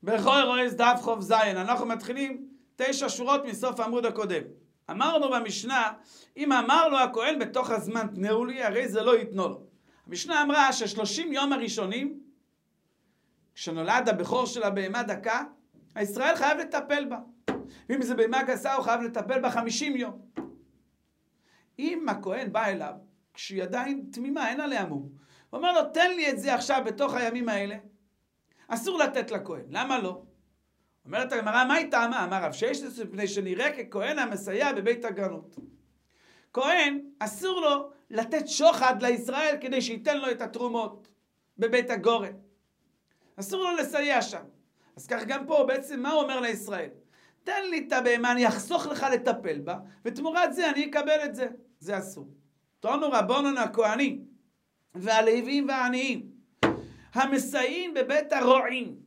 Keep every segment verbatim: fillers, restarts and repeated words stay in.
בכל רואה דף חוב זין, אנחנו מתחילים תשע שורות מסוף העמוד הקודם. אמרנו במשנה, אם אמר לו הכהן בתוך הזמן תנאו לי, הרי זה לא יתנו לו. המשנה אמרה ששלושים יום הראשונים, כשנולד הבכור של הבהמה דקה, הישראל חייב לטפל בה. ואם זה בהמה גסה, הוא חייב לטפל בה חמישים יום. אם הכהן בא אליו, כשהיא עדיין תמימה, אין עליה מום, הוא אומר לו, תן לי את זה עכשיו בתוך הימים האלה, אסור לתת לכהן. למה לא? אומרת הגמרא, מה היא טעמה? אמר רב ששת, מפני שנראה ככהן המסייע בבית הגרנות. כהן, אסור לו לתת שוחד לישראל כדי שייתן לו את התרומות בבית הגורן. אסור לו לסייע שם. אז כך גם פה, בעצם מה הוא אומר לישראל? תן לי את הבהמה, אני אחסוך לך לטפל בה, ותמורת זה אני אקבל את זה. זה אסור. תראו רבונן הכהנים, והלוויים והעניים, המסייעים בבית הרועים.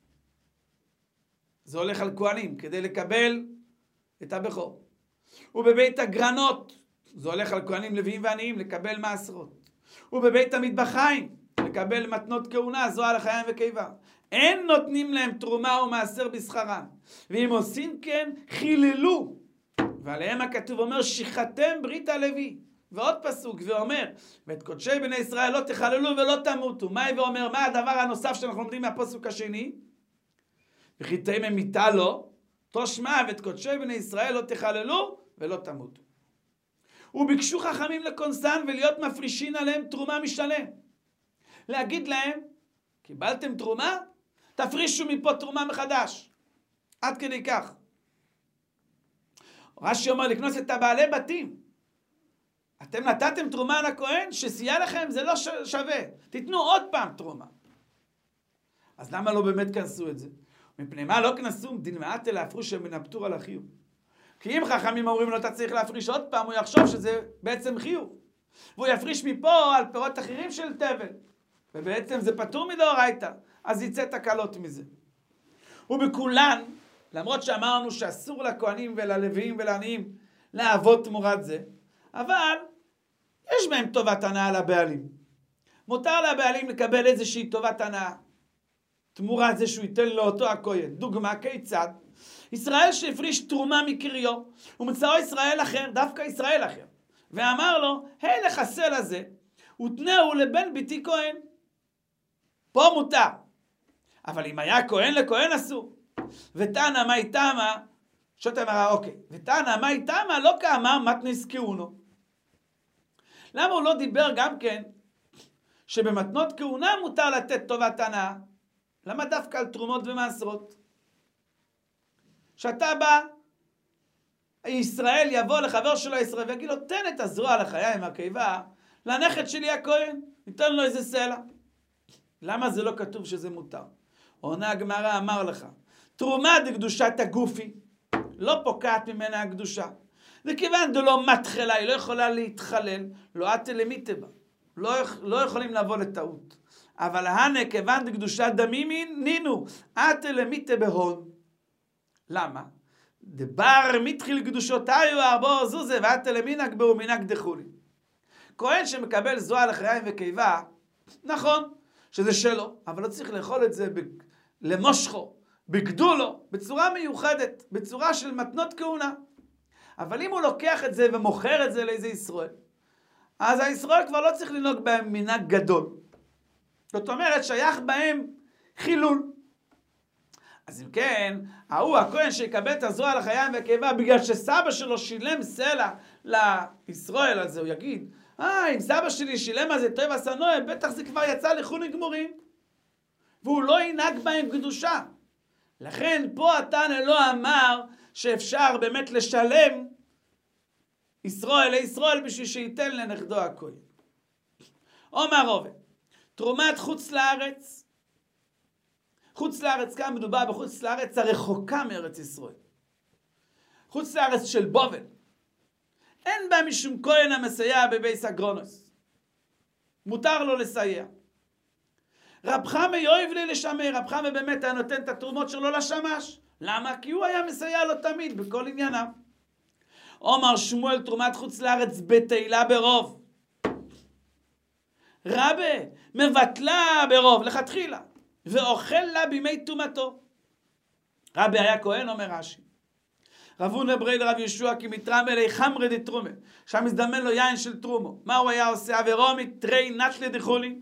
זה הולך על כהנים, כדי לקבל את הבכור. ובבית הגרנות, זה הולך על כהנים לוויים ועניים, לקבל מעשרות. ובבית המטבחיים, לקבל מתנות כהונה, זו על החיים וקיבה. אין נותנים להם תרומה ומעשר בשכרם. ואם עושים כן, חיללו. ועליהם הכתוב אומר, שיחתם ברית הלוי. ועוד פסוק, ואומר, ואת קודשי בני ישראל לא תחללו ולא תמותו. מה היא ואומר? מה הדבר הנוסף שאנחנו לומדים מהפסוק השני? וכי תהי ממיתה לו, תושמע, ואת קודשי בני ישראל לא תחללו ולא תמותו. וביקשו חכמים לקונסן ולהיות מפרישין עליהם תרומה משלם. להגיד להם, קיבלתם תרומה? תפרישו מפה תרומה מחדש. עד כדי כך. רש"י אומר לקנוס את הבעלי בתים. אתם נתתם תרומה לכהן, שסייע לכם זה לא שווה. תיתנו עוד פעם תרומה. אז למה לא באמת כנסו את זה? מפני מה לא כנסו? דין מעט אלא הפריש מן הפטור על החיוב. כי אם חכמים אומרים לו, אתה צריך להפריש עוד פעם, הוא יחשוב שזה בעצם חיוב. והוא יפריש מפה על פירות אחרים של תבל. ובעצם זה פטור מדאורייתא. אז יצא תקלות מזה. ובכולן, למרות שאמרנו שאסור לכהנים וללוויים ולעניים לעבוד תמורת זה, אבל יש בהם טובת הנאה לבעלים. מותר לבעלים לקבל איזושהי טובת הנאה. תמורת זה שהוא ייתן לאותו הכהן. דוגמה, כיצד? ישראל שהפריש תרומה מקריו, ומצאו ישראל אחר, דווקא ישראל אחר. ואמר לו, היי לחסל הזה, ותנאו לבן ביתי כהן. פה מותר. אבל אם היה כהן לכהן אסור. ותנא מאי תמא, שוט אמרה, אוקיי. ותנא מאי תמא לא כאמר מתניס כהונו. למה הוא לא דיבר גם כן שבמתנות כהונה מותר לתת טובת הנאה? למה דווקא על תרומות ומעשרות? שאתה בא, ישראל יבוא לחבר שלו ישראל ויגיד לו, תן את הזרוע לחיים הקיבה לנכד שלי הכהן, ניתן לו איזה סלע. למה זה לא כתוב שזה מותר? עונה הגמרא, אמר לך, תרומה דקדושת הגופי, לא פוקעת ממנה הקדושה. וכיוון דלא מתחלה, היא לא יכולה להתחלל, לא אתא למיתא בה. לא, לא יכולים לבוא לטעות. אבל הנה, כיוון דקדושת דמים נינו, אתא למיתא בהון. למה? דבר מתחיל קדושותיו ארבעו זוזה, ואתא למינק בהו מינק דחולי. כהן שמקבל זוהה לחיים וקיבה, נכון, שזה שלו, אבל לא צריך לאכול את זה למושכו, בגדולו, בצורה מיוחדת, בצורה של מתנות כהונה. אבל אם הוא לוקח את זה ומוכר את זה לאיזה ישראל, אז הישראל כבר לא צריך לנהוג בהם מנהג גדול. זאת אומרת, שייך בהם חילול. אז אם כן, ההוא הכהן שיקבל את הזרוע לחיים והקיבה, בגלל שסבא שלו שילם סלע לישראל הזה, הוא יגיד, אה, אם סבא שלי שילם על זה טוב עשה נועה, בטח זה כבר יצא לחולים גמורים. והוא לא ינהג בהם קדושה. לכן פה התנא לא אמר שאפשר באמת לשלם ישראל לישראל בשביל שייתן לנכדו הכהן. אומר רובן, תרומת חוץ לארץ, חוץ לארץ, כאן מדובר בחוץ לארץ הרחוקה מארץ ישראל. חוץ לארץ של בובל. אין בה משום כהן המסייע בבייס הגרונוס. מותר לו לסייע. רב חמא יאהב לי לשמר, רב חמא באמת היה נותן את התרומות שלו לשמש. למה? כי הוא היה מסייע לו תמיד בכל ענייניו. אומר שמואל תרומת חוץ לארץ בתהילה ברוב. רבי מבטלה ברוב, לכתחילה. ואוכל לה בימי תומתו. רבי היה כהן, אומר רש"י. רב הונא ברי לרב ישוע כי מתרם אלי חמרי דתרומה, שם הזדמן לו יין של תרומו. מה הוא היה עושה? אברומי תרי נטלה דחולי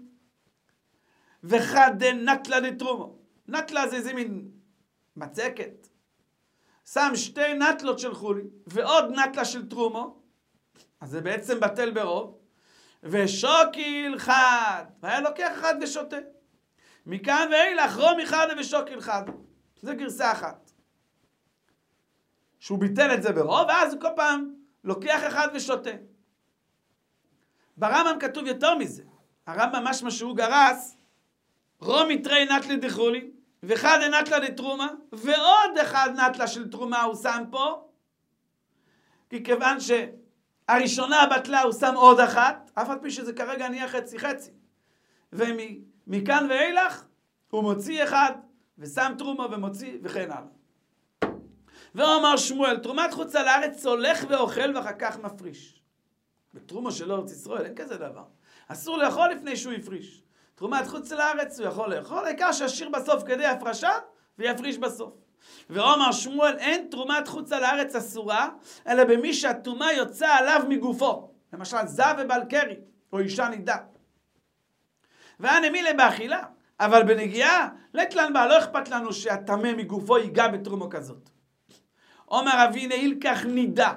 וחדה נטלה דתרומו. נטלה זה איזה מין מצקת. שם שתי נטלות של חולי ועוד נטלה של תרומו, אז זה בעצם בטל ברוב, ושוקיל חד, והיה לוקח אחד ושותה. מכאן ואילך רומי חד ושוקיל חד. זה גרסה אחת. שהוא ביטל את זה ברוב, ואז הוא כל פעם לוקח אחד ושותה. ברמב"ם כתוב יותר מזה. הרמב"ם משמע שהוא גרס, רומי תרי נטלה דחולי, ואחד נטלה דתרומה, ועוד אחד נטלה של תרומה הוא שם פה, כי כיוון שהראשונה בטלה הוא שם עוד אחת, אף על פי שזה כרגע נהיה חצי חצי. ומכאן ואילך הוא מוציא אחד, ושם תרומה ומוציא וכן הלאה. ואומר שמואל, תרומת חוץ על הארץ הולך ואוכל ואחר כך מפריש. בתרומה של ארץ ישראל אין כזה דבר. אסור לאכול לפני שהוא יפריש. תרומת חוץ לארץ הוא יכול לאכול, העיקר שישאיר בסוף כדי הפרשה ויפריש בסוף. ואומר שמואל, אין תרומת חוץ לארץ אסורה, אלא במי שהטומאה יוצא עליו מגופו. למשל זב ובעל קרי, או אישה נידה. והנמילה באכילה, אבל בנגיעה, לתלן בה, לא אכפת לנו שהטמא מגופו ייגע בתרומו כזאת. אומר אבינה, ילקח נידה.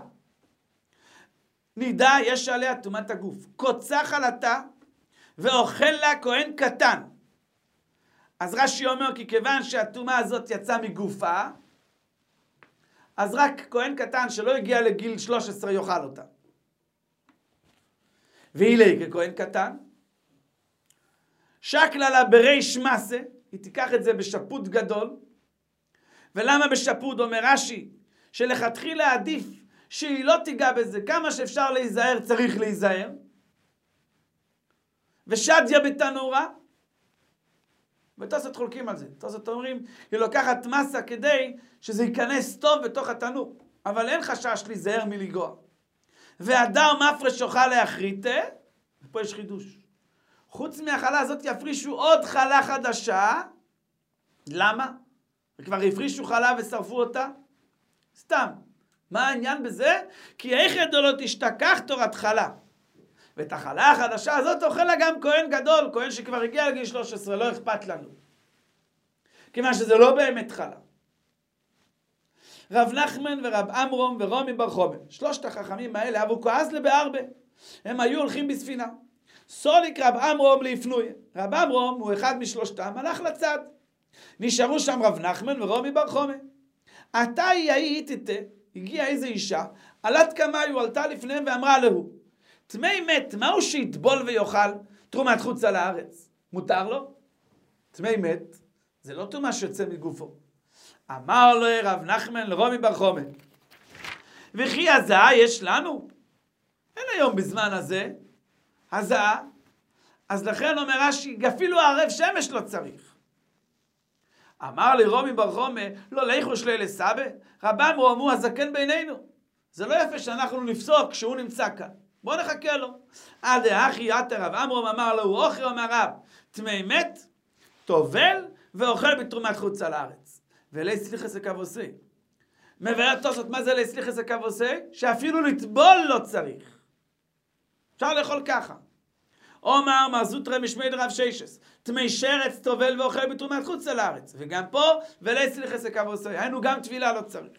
נידה יש עליה טומאת הגוף. קוצה חלתה, ואוכל לה כהן קטן. אז רש"י אומר, כי כיוון שהטומאה הזאת יצאה מגופה, אז רק כהן קטן שלא הגיע לגיל שלוש עשרה יאכל אותה. והיא ככהן קטן, שקלה לה בריש מסה, היא תיקח את זה בשפוט גדול. ולמה בשפוט? אומר רש"י, שלכתחילה עדיף שהיא לא תיגע בזה, כמה שאפשר להיזהר צריך להיזהר. ושדיה בתנורה, ותוספות חולקים על זה. תוספות אומרים, היא לוקחת מסה כדי שזה ייכנס טוב בתוך התנור, אבל אין חשש להיזהר מלגוע. והדר מפרש אוכל להחריטה, ופה יש חידוש. חוץ מהחלה הזאת יפרישו עוד חלה חדשה. למה? וכבר הפרישו חלה ושרפו אותה? סתם. מה העניין בזה? כי איך ידו לא תשתכח תורת חלה. ואת החלה החדשה הזאת אוכל לה גם כהן גדול, כהן שכבר הגיע לגיל שלוש עשרה, לא אכפת לנו. כיוון שזה לא באמת חלה. רב נחמן ורב אמרום ורומי בר חומר, שלושת החכמים האלה, אבו כועס לבארבה. הם היו הולכים בספינה. סוליק רב אמרום להפנוי. רב אמרום הוא אחד משלושתם, הלך לצד. נשארו שם רב נחמן ורומי בר חומר. עתה היא היית איתה, הגיעה איזו אישה, עלת כמה הוא עלתה לפניהם ואמרה לו, תמי מת, מהו שיטבול ויאכל תרומת חוץ על הארץ? מותר לו? תמי מת, זה לא תרומה שיוצא מגופו. אמר לו רב נחמן לרומי בר חומר, וכי הזעה יש לנו? אין היום בזמן הזה הזעה, אז לכן אומר רש"י, אפילו הערב שמש לא צריך. אמר לי רומי בר חומר, לא ליחו שלי לסבא, רבם רואמו הזקן בינינו. זה לא יפה שאנחנו נפסוק כשהוא נמצא כאן. בוא נחכה לו. עד האחי יתר רב אמרום אמר לו, אוכר אומר רב, תמי מת, טובל ואוכל בתרומת חוץ על הארץ. ולי סליחס הכבוסי. מבאר תוספות, מה זה לי סליחס הכבוסי? שאפילו לטבול לא צריך. אפשר לאכול ככה. אומר מרזוטרי משמי דרב ששס, תמי שרץ טובל ואוכל בתרומת חוץ על הארץ. וגם פה, ולי סליחס הכבוסי. היינו גם תבילה לא צריך.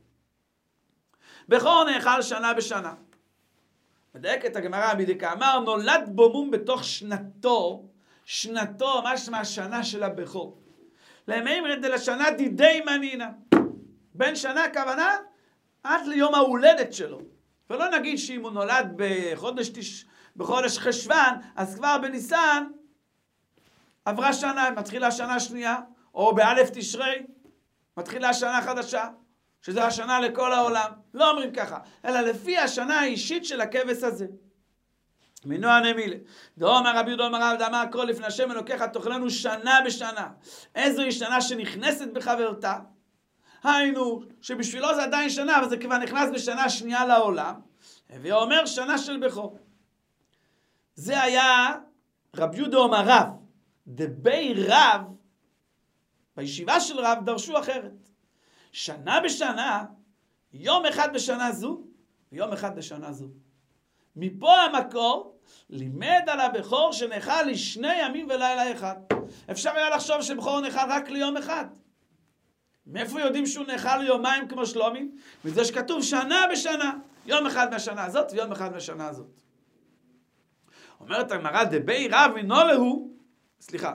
בכור נאכל שנה בשנה. מדייק את הגמרא בדיקה, אמר נולד בו מום בתוך שנתו, שנתו ממש מהשנה של הבכור. למימר דלשנה דידי מנינה. בין שנה הכוונה עד ליום ההולדת שלו. ולא נגיד שאם הוא נולד בחודש, תש... בחודש חשוון, אז כבר בניסן עברה שנה, מתחילה שנה שנייה, או באלף תשרי, מתחילה שנה חדשה. שזה השנה לכל העולם. לא אומרים ככה, אלא לפי השנה האישית של הכבש הזה. מנוע נמילה. דאמר רבי יהודה אמר רב דאמר כל לפני השם אלוקיך תאכלנו שנה בשנה. איזו היא שנה שנכנסת בחברתה? היינו, שבשבילו זה עדיין שנה, אבל זה כבר נכנס בשנה שנייה לעולם. ואומר שנה של בכור. זה היה רבי יהודה אמר רב. דבי רב, בישיבה של רב דרשו אחרת. שנה בשנה, יום אחד בשנה זו, ויום אחד בשנה זו. מפה המקור, לימד על הבכור שנאכל לשני ימים ולילה אחד. אפשר היה לחשוב שבכור נאכל רק ליום אחד. מאיפה יודעים שהוא נאכל ליומיים כמו שלומי? וזה שכתוב שנה בשנה, יום אחד מהשנה הזאת ויום אחד מהשנה הזאת. אומרת הגמרא, דבי רב אינו להו, סליחה,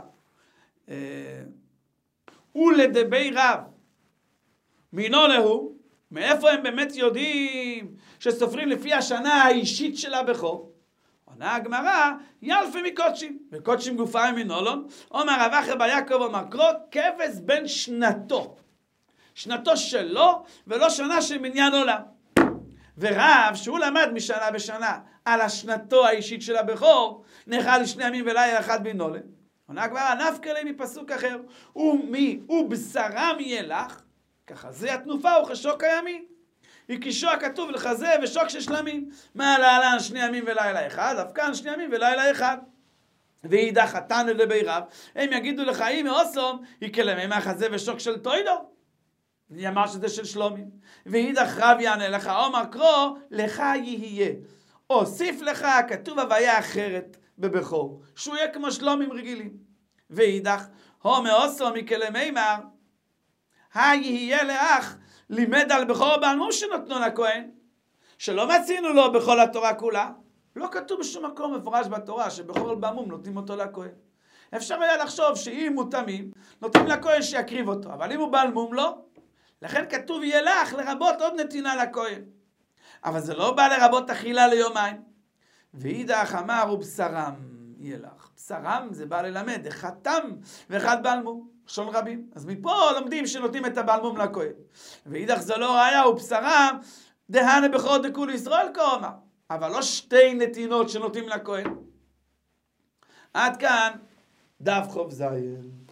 ולדבי רב מינו להו, מאיפה הם באמת יודעים שסופרים לפי השנה האישית של הבכור? עונה הגמרא, ילפי מקודשים, וקודשים גופיים מנולון, אומר רב אחר בר יעקב אומר קרוא, כבש בן שנתו, שנתו שלו ולא שנה של מניין עולם. ורב שהוא למד משנה בשנה על השנתו האישית של הבכור, נאכל לשני ימים ולילה אחד בנולן. עונה הגמרא, נפקא ליה מפסוק אחר, ומי ובשרם ילך, ככה זה התנופה וכשוק הימים. הקישו הכתוב לחזה ושוק של שלמים. מה להלן שני ימים ולילה אחד, אף כאן שני ימים ולילה אחד. ואידך חתן לדבי רב, הם יגידו לך, אם מאוסום, יקלמי מהחזה ושוק של תוידו. אני אמר שזה של שלומים. ואידך רב יענה לך, אומר קרוא, לך יהיה. אוסיף לך, כתוב הוויה אחרת בבכור, שהוא יהיה כמו שלומים רגילים. ואידך, הו מאוסום יקלמי מר, היהיה לאח, לימד על בכור בעל מום שנותנו לכהן, שלא מצינו לו בכל התורה כולה. לא כתוב בשום מקום מפורש בתורה שבכור בעל מום נותנים אותו לכהן. אפשר היה לחשוב שאם הוא תמים, נותנים לכהן שיקריב אותו, אבל אם הוא בעל מום לא. לכן כתוב יהיה לך לרבות עוד נתינה לכהן. אבל זה לא בא לרבות אכילה ליומיים. ואידך אמר ובשרם יהיה לך. בשרם זה בא ללמד, אחד תם ואחד בעל מום. שון רבים. אז מפה לומדים שנותנים את הבעל מום לכהן. ואידך זה לא ראיה ובשרם דהנה בכור דכול ישראל כאומר. אבל לא שתי נתינות שנותנים לכהן. עד כאן דף חוב זין.